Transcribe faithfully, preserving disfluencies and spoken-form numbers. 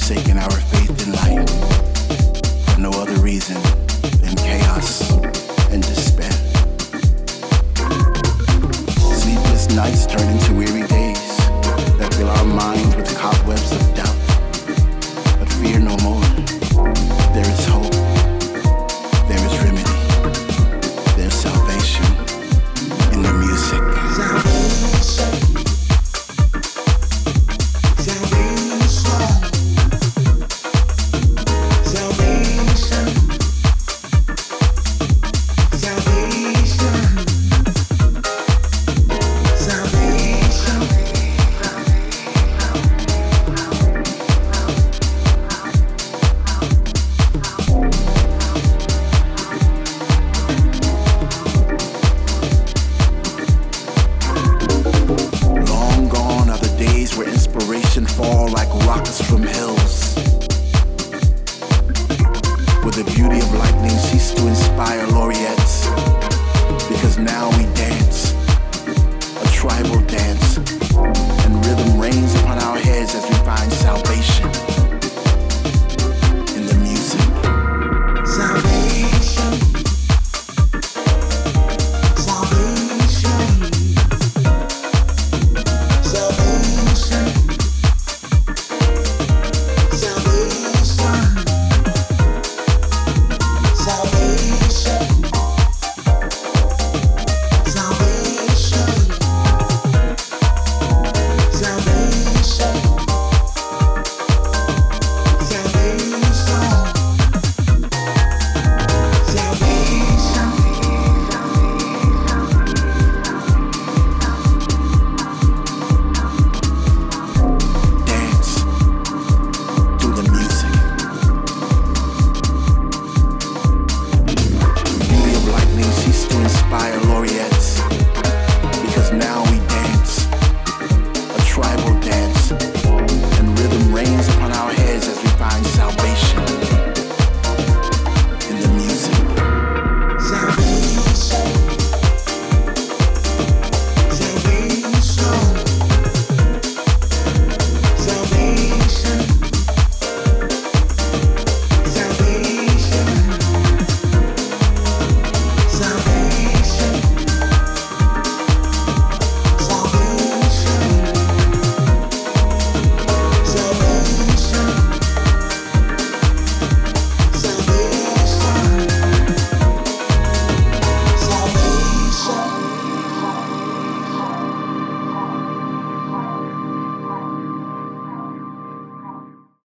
forsaken our faith in light for no other reason than chaos and despair. Sleepless nights turn into weary days that fill our minds with cobwebs of doubt. But fear no more. There is hope. There is remedy. There's salvation in the music. Salvation. Tribal dance, and rhythm rains upon our heads.